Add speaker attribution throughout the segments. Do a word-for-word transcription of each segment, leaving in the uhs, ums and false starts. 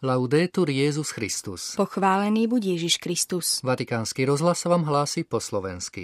Speaker 1: Laudetur Jesus Christus.
Speaker 2: Pochválený buď Ježiš Kristus.
Speaker 1: Vatikánsky rozhlas vám hlási po slovensky.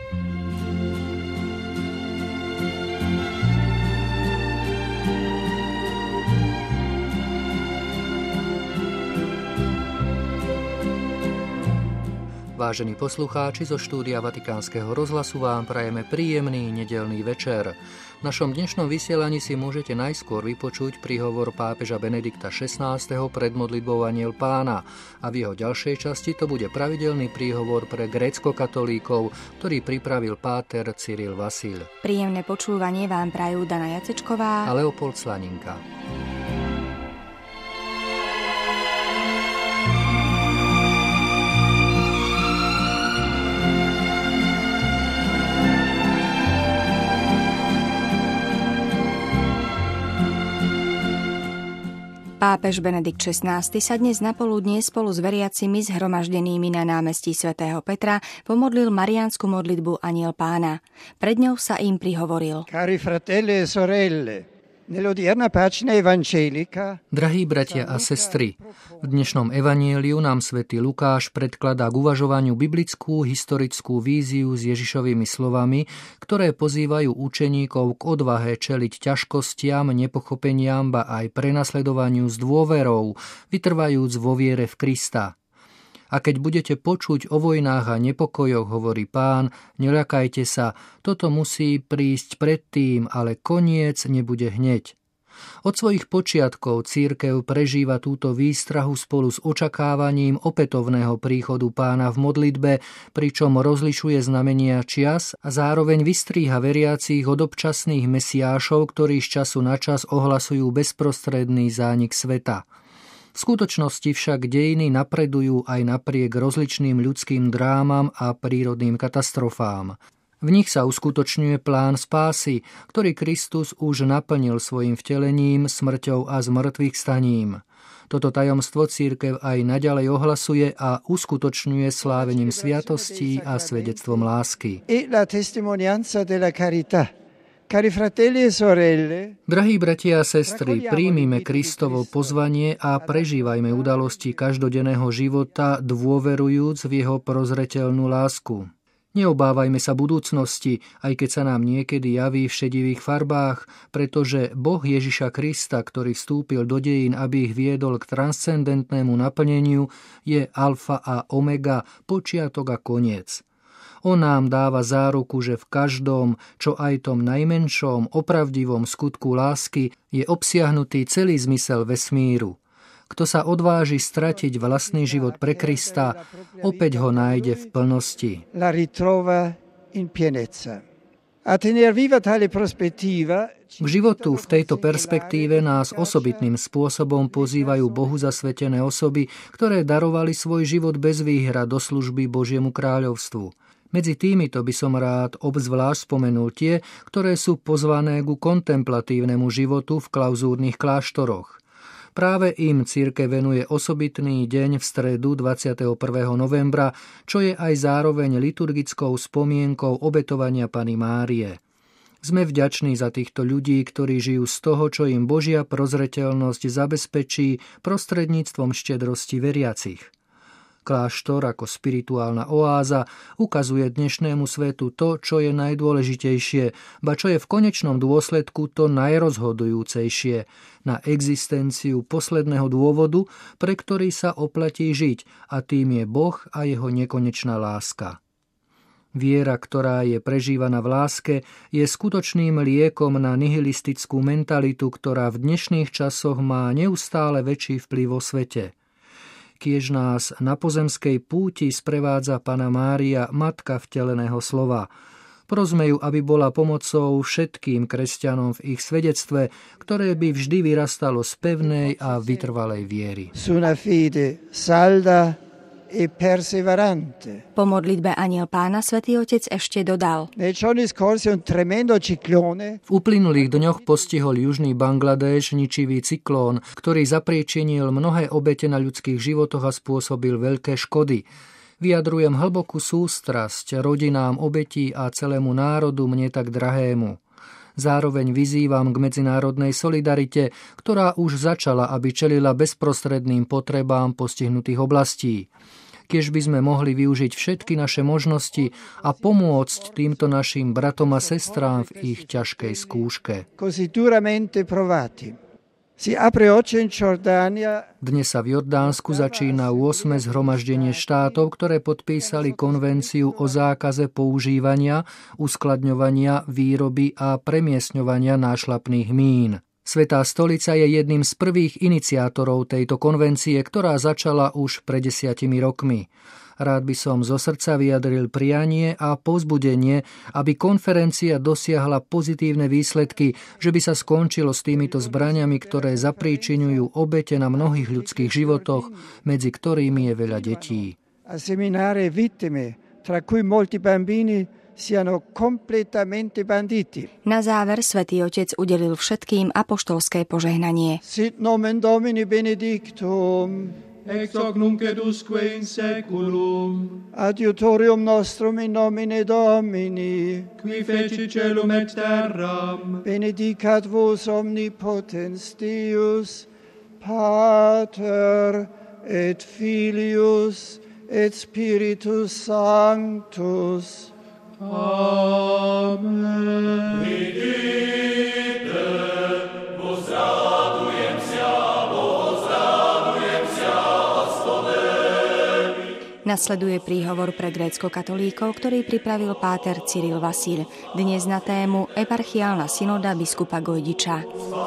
Speaker 1: Vážení poslucháči, zo štúdia Vatikánskeho rozhlasu vám prajeme príjemný nedeľný večer. V našom dnešnom vysielaní si môžete najskôr vypočuť príhovor pápeža Benedikta šestnásteho pred modlitbou Anjel Pána a v jeho ďalšej časti to bude pravidelný príhovor pre gréckokatolíkov, ktorý pripravil páter Cyril Vasil.
Speaker 2: Príjemné počúvanie vám prajú Dana Jacečková
Speaker 1: a Leopold Slaninka.
Speaker 2: Pápež Benedikt šestnásty sa dnes napoludnie spolu s veriacimi zhromaždenými na námestí svätého Petra pomodlil mariánsku modlitbu Anjel Pána. Pred ňou sa im prihovoril.
Speaker 3: Cari fratelli e sorelle, nell'odierna pagina evangelica.
Speaker 1: Drahí bratia a sestry, v dnešnom evanjeliu nám svätý Lukáš predkladá k uvažovaniu biblickú historickú víziu s Ježišovými slovami, ktoré pozývajú učeníkov k odvahe čeliť ťažkostiam, nepochopeniam, ba aj prenasledovaniu s dôverou, vytrvajúc vo viere v Krista. A keď budete počuť o vojnách a nepokojoch, hovorí Pán, neľakajte sa, toto musí prísť predtým, ale koniec nebude hneď. Od svojich počiatkov cirkev prežíva túto výstrahu spolu s očakávaním opätovného príchodu Pána v modlitbe, pričom rozlišuje znamenia čias a zároveň vystríha veriacich od občasných mesiášov, ktorí z času na čas ohlasujú bezprostredný zánik sveta. V skutočnosti však dejiny napredujú aj napriek rozličným ľudským drámam a prírodným katastrofám. V nich sa uskutočňuje plán spásy, ktorý Kristus už naplnil svojim vtelením, smrťou a zmrtvých staním. Toto tajomstvo cirkev aj naďalej ohlasuje a uskutočňuje slávením sviatostí a svedectvom lásky.
Speaker 3: E la testimonianza della carità. Cari fratelli e sorelle,
Speaker 1: drahí bratia a sestry, príjmime Kristovo pozvanie a prežívajme udalosti každodenného života, dôverujúc v jeho prozreteľnú lásku. Neobávajme sa budúcnosti, aj keď sa nám niekedy javí v šedivých farbách, pretože Boh Ježiša Krista, ktorý vstúpil do dejín, aby ich viedol k transcendentnému naplneniu, je alfa a omega, počiatok a koniec. On nám dáva záruku, že v každom, čo aj tom najmenšom, opravdivom skutku lásky je obsiahnutý celý zmysel vesmíru. Kto sa odváži stratiť vlastný život pre Krista, opäť ho nájde v plnosti.
Speaker 3: La ritrova in pienezza. A tener viva tale prospettiva.
Speaker 1: K životu v tejto perspektíve nás osobitným spôsobom pozývajú Bohu zasvetené osoby, ktoré darovali svoj život bez výhrad do služby Božiemu kráľovstvu. Medzi týmito by som rád obzvlášť spomenul tie, ktoré sú pozvané ku kontemplatívnemu životu v klauzúrnych kláštoroch. Práve im cirkev venuje osobitný deň v stredu dvadsiateho prvého novembra, čo je aj zároveň liturgickou spomienkou obetovania Panny Márie. Sme vďační za týchto ľudí, ktorí žijú z toho, čo im Božia prozreteľnosť zabezpečí prostredníctvom štedrosti veriacich. Kláštor ako spirituálna oáza ukazuje dnešnému svetu to, čo je najdôležitejšie, ba čo je v konečnom dôsledku to najrozhodujúcejšie, na existenciu posledného dôvodu, pre ktorý sa oplatí žiť, a tým je Boh a jeho nekonečná láska. Viera, ktorá je prežívaná v láske, je skutočným liekom na nihilistickú mentalitu, ktorá v dnešných časoch má neustále väčší vplyv vo svete. Kiež nás na pozemskej púti sprevádza Panna Mária, matka vteleného slova. Prosme ju, aby bola pomocou všetkým kresťanom v ich svedectve, ktoré by vždy vyrastalo z pevnej a vytrvalej viery.
Speaker 3: Una fide salda e perseverante.
Speaker 2: Po modlitbe Anjel Pána svätý Otec ešte dodal.
Speaker 3: Nei giorni scorsi un tremendo ciclone.
Speaker 1: V uplynulých dňoch postihol južný Bangladéš ničivý cyklón, ktorý zapríčinil mnohé obete na ľudských životoch a spôsobil veľké škody. Vyjadrujem hlbokú sústrasť rodinám obetí a celému národu mne tak drahému. Zároveň vyzývam k medzinárodnej solidarite, ktorá už začala, aby čelila bezprostredným potrebám postihnutých oblastí. Kiež by sme mohli využiť všetky naše možnosti a pomôcť týmto našim bratom a sestrám v ich ťažkej skúške. Dnes sa v Jordánsku začína ôsme zhromaždenie štátov, ktoré podpísali konvenciu o zákaze používania, uskladňovania, výroby a premiestňovania nášľapných mín. Svätá stolica je jedným z prvých iniciátorov tejto konvencie, ktorá začala už pred desiatimi rokmi. Rád by som zo srdca vyjadril prianie a povzbudenie, aby konferencia dosiahla pozitívne výsledky, že by sa skončilo s týmito zbraňami, ktoré zapríčiňujú obete na mnohých ľudských životoch, medzi ktorými je veľa detí.
Speaker 3: A seminare vittime, tra cui molti bambini siano completamente banditi.
Speaker 2: Na záver Svätý Otec udelil všetkým apoštolské požehnanie.
Speaker 3: Sit nomen Domini benedictum,
Speaker 4: ex hoc nunc et usque in saeculum.
Speaker 3: Adiutorium nostrum in nomine Domini,
Speaker 4: Qui fecit celum et terram.
Speaker 3: benedicat vos omnipotens Deus, Pater et Filius et Spiritus Sanctus.
Speaker 4: Amen.
Speaker 5: Vidite, pozdravujem ťa, pozdravujem ťa, Hospodin.
Speaker 2: Nasleduje príhovor pre grécko-katolíkov, ktorý pripravil páter Cyril Vasil. Dnes na tému Eparchiálna synoda biskupa Gojdiča.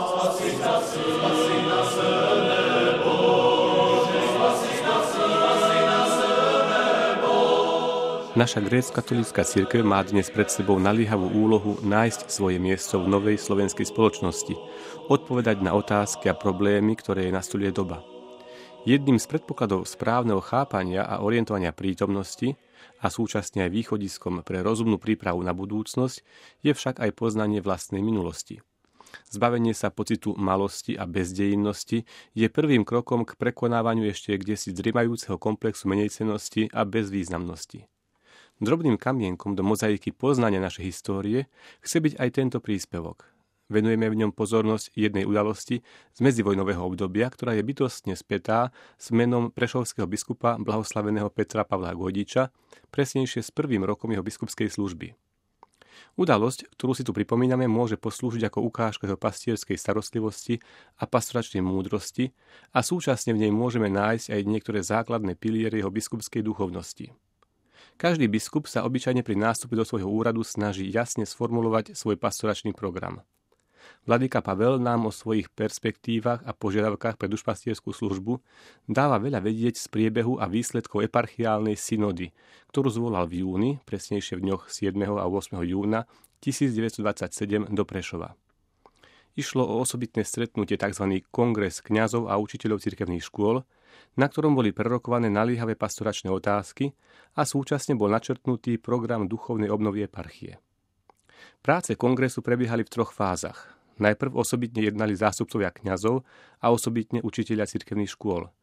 Speaker 6: Naša grécko-katolícka cirkev má dnes pred sebou naliehavú úlohu nájsť svoje miesto v novej slovenskej spoločnosti, odpovedať na otázky a problémy, ktoré jej nastoľuje doba. Jedným z predpokladov správneho chápania a orientovania prítomnosti a súčasne aj východiskom pre rozumnú prípravu na budúcnosť je však aj poznanie vlastnej minulosti. Zbavenie sa pocitu malosti a bezdejinnosti je prvým krokom k prekonávaniu ešte kdesi zdriemajúceho komplexu menejcennosti a bezvýznamnosti. Drobným kamienkom do mozaiky poznania našej histórie chce byť aj tento príspevok. Venujeme v ňom pozornosť jednej udalosti z medzivojnového obdobia, ktorá je bytostne spätá s menom prešovského biskupa blahoslaveného Petra Pavla Gojdiča, presnejšie s prvým rokom jeho biskupskej služby. Udalosť, ktorú si tu pripomíname, môže poslúžiť ako ukážka jeho pastierskej starostlivosti a pastoračnej múdrosti a súčasne v nej môžeme nájsť aj niektoré základné piliery jeho biskupskej duchovnosti. Každý biskup sa obyčajne pri nástupe do svojho úradu snaží jasne sformulovať svoj pastoračný program. Vladyka Pavel nám o svojich perspektívach a požiadavkách pre dušpastierskú službu dáva veľa vedieť z priebehu a výsledkov eparchiálnej synody, ktorú zvolal v júni, presnejšie v dňoch siedmeho a ôsmeho júna tisícdeväťstodvadsaťsedem do Prešova. Išlo o osobitné stretnutie tzv. Kongres kňazov a učiteľov cirkevných škôl, na ktorom boli prerokované naliehavé pastoračné otázky a súčasne bol načrtnutý program duchovnej obnovy eparchie. Práce kongresu prebiehali v troch fázach. Najprv osobitne jednali zástupcovia kňazov a osobitne učitelia cirkevných škôl.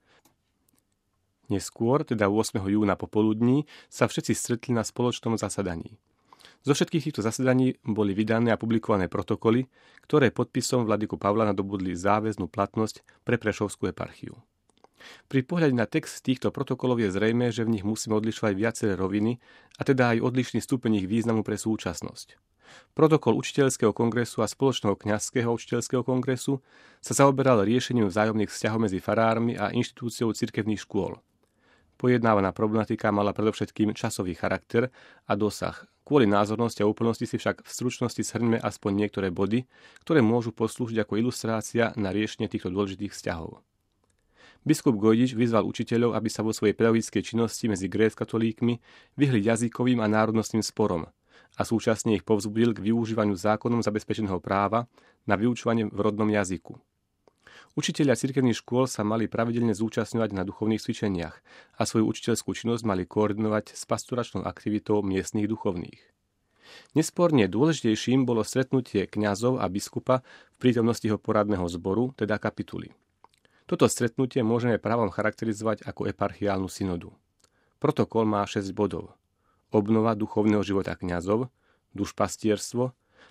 Speaker 6: Neskôr, teda ôsmeho júna popoludní, sa všetci stretli na spoločnom zasadaní. Zo všetkých týchto zasadaní boli vydané a publikované protokoly, ktoré podpisom vladyku Pavla nadobudli záväznú platnosť pre Prešovskú eparchiu. Pri pohľade na text týchto protokolov je zrejmé, že v nich musíme odlišovať viaceré roviny, a teda aj odlišný stupeň ich významu pre súčasnosť. Protokol učiteľského kongresu a spoločného kňazského učiteľského kongresu sa zaoberal riešením vzájomných vzťahov medzi farármi a inštitúciou cirkevných škôl. Pojednávaná problematika mala predovšetkým časový charakter a dosah. Kvôli názornosti a úplnosti si však v stručnosti shrňme aspoň niektoré body, ktoré môžu poslúžiť ako ilustrácia na riešenie týchto dôležitých vzťahov. Biskup Gojdič vyzval učiteľov, aby sa vo svojej pedagogickej činnosti medzi gréckatolíkmi vyhli jazykovým a národnostným sporom a súčasne ich povzbudil k využívaniu zákonom zabezpečeného práva na vyučovanie v rodnom jazyku. Učitelia cirkevných škôl sa mali pravidelne zúčastňovať na duchovných cvičeniach a svoju učiteľskú činnosť mali koordinovať s pastoračnou aktivitou miestnych duchovných. Nesporne dôležitejším bolo stretnutie kňazov a biskupa v prítomnosti jeho poradného zboru, teda kapituly. Toto stretnutie môžeme právom charakterizovať ako eparchiálnu synodu. Protokol má šesť bodov. Obnova duchovného života kňazov, dušpastierstvo,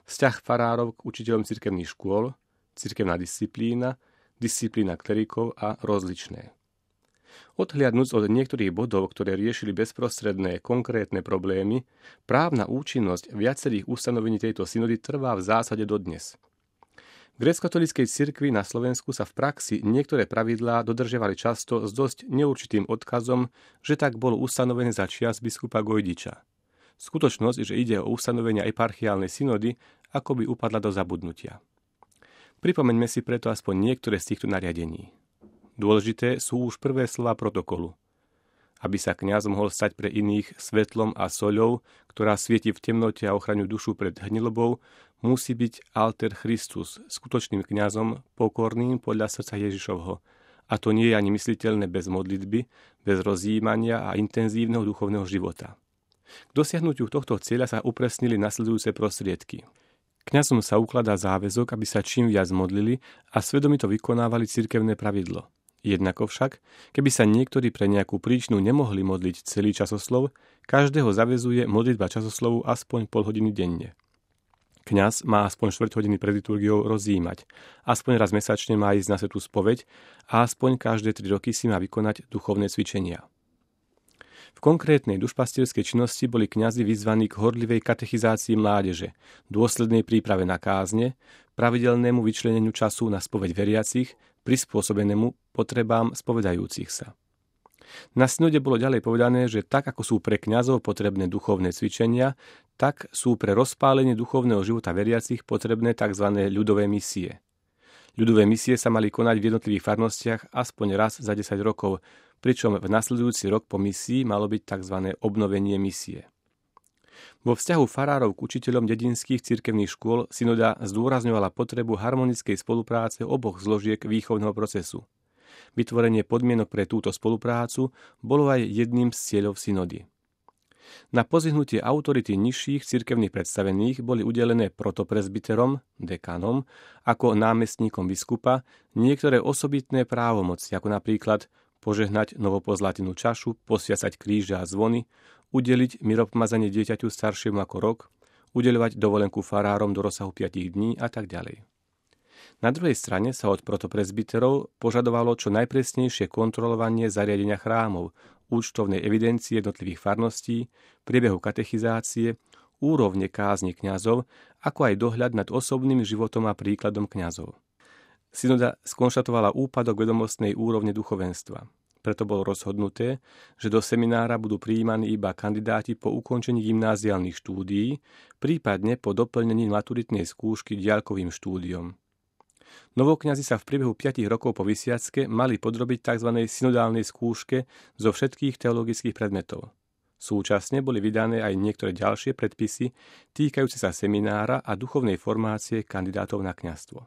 Speaker 6: vzťah farárov k učiteľom cirkevných škôl, cirkevná disciplína, disciplína klerikov a rozličné. Odhliadnúc od niektorých bodov, ktoré riešili bezprostredné, konkrétne problémy, právna účinnosť viacerých ustanovení tejto synody trvá v zásade dodnes. V gréckokatolíckej cirkvi na Slovensku sa v praxi niektoré pravidlá dodržiavali často s dosť neurčitým odkazom, že tak bolo ustanovené za čias biskupa Gojdiča. Skutočnosť, že ide o ustanovenia eparchiálnej synody, akoby upadla do zabudnutia. Pripomeňme si preto aspoň niektoré z týchto nariadení. Dôležité sú už prvé slová protokolu. Aby sa kňaz mohol stať pre iných svetlom a soľou, ktorá svieti v temnote a ochraňuje dušu pred hnilobou, musí byť alter Christus, skutočným kňazom, pokorným podľa srdca Ježišovho. A to nie je ani mysliteľné bez modlitby, bez rozjímania a intenzívneho duchovného života. K dosiahnutiu tohto cieľa sa upresnili nasledujúce prostriedky. Kňazom sa ukladá záväzok, aby sa čím viac modlili a svedomito vykonávali cirkevné pravidlo. Jednako však, keby sa niektorí pre nejakú príčinu nemohli modliť celý časoslov, každého zaväzuje modlitba časoslovu aspoň pol hodiny denne. Kňaz má aspoň štvrť hodiny pred liturgiou rozjímať, aspoň raz mesačne má ísť na svätú spoveď a aspoň každé tri roky si má vykonať duchovné cvičenia. V konkrétnej dušpastierskej činnosti boli kňazi vyzvaní k horlivej katechizácii mládeže, dôslednej príprave na kázne, pravidelnému vyčleneniu času na spoveď veriacich, prispôsobenému potrebám spovedajúcich sa. Na synode bolo ďalej povedané, že tak ako sú pre kňazov potrebné duchovné cvičenia, tak sú pre rozpálenie duchovného života veriacich potrebné tzv. Ľudové misie. Ľudové misie sa mali konať v jednotlivých farnostiach aspoň raz za desať rokov, pričom v nasledujúci rok po misii malo byť tzv. Obnovenie misie. Vo vzťahu farárov k učiteľom dedinských cirkevných škôl synoda zdôrazňovala potrebu harmonickej spolupráce oboch zložiek výchovného procesu. Vytvorenie podmienok pre túto spoluprácu bolo aj jedným z cieľov synody. Na pozvihnutie autority nižších cirkevných predstavených boli udelené protopresbyterom, dekanom, ako námestníkom biskupa niektoré osobitné právomoci, ako napríklad požehnať novopozlatenú čašu, posviacať kríže a zvony, udeliť miropomazanie dieťaťu staršiemu ako rok, udeľovať dovolenku farárom do rozsahu piatich dní a tak ďalej. Na druhej strane sa od protopresbyterov požadovalo čo najpresnejšie kontrolovanie zariadenia chrámov, účtovnej evidencie jednotlivých farností, priebehu katechizácie, úrovne kázni kňazov, ako aj dohľad nad osobným životom a príkladom kňazov. Synoda skonštatovala úpadok vedomostnej úrovne duchovenstva. Preto bolo rozhodnuté, že do seminára budú prijímaní iba kandidáti po ukončení gymnáziálnych štúdií, prípadne po doplnení maturitnej skúšky diaľkovým štúdiom. Novokňazi sa v priebehu piatich rokov po vysviacke mali podrobiť tzv. Synodálnej skúške zo všetkých teologických predmetov. Súčasne boli vydané aj niektoré ďalšie predpisy týkajúce sa seminára a duchovnej formácie kandidátov na kňazstvo.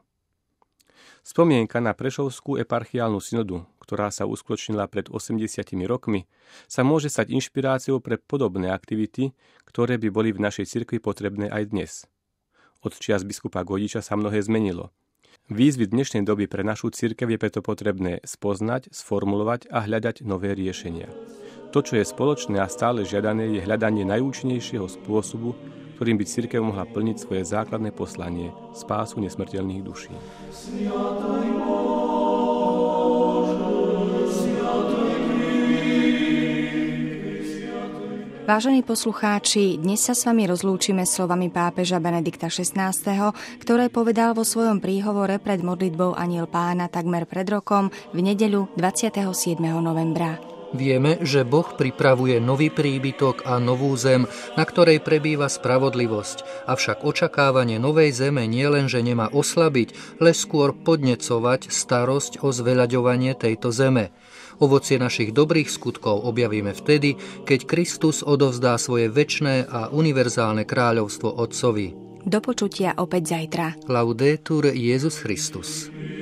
Speaker 6: Spomienka na Prešovskú eparchiálnu synodu, ktorá sa uskutočnila pred osemdesiatimi rokmi, sa môže stať inšpiráciou pre podobné aktivity, ktoré by boli v našej cirkvi potrebné aj dnes. Od čias biskupa Gojdiča sa mnohé zmenilo. Výzvy dnešnej doby pre našu cirkev je preto potrebné spoznať, sformulovať a hľadať nové riešenia. To, čo je spoločné a stále žiadané, je hľadanie najúčinnejšieho spôsobu, ktorým by cirkev mohla plniť svoje základné poslanie, spásu nesmrteľných duší.
Speaker 2: Vážení poslucháči, dnes sa s vami rozlúčime slovami pápeža Benedikta šestnásteho, ktoré povedal vo svojom príhovore pred modlitbou Anjel Pána takmer pred rokom v nedeľu dvadsiateho siedmeho novembra.
Speaker 1: Vieme, že Boh pripravuje nový príbytok a novú zem, na ktorej prebýva spravodlivosť. Avšak očakávanie novej zeme nielenže nemá oslabiť, ale skôr podnecovať starosť o zveľaďovanie tejto zeme. Ovocie našich dobrých skutkov objavíme vtedy, keď Kristus odovzdá svoje večné a univerzálne kráľovstvo Otcovi.
Speaker 2: Do počutia opäť zajtra.
Speaker 1: Laudetur Jesus Christus.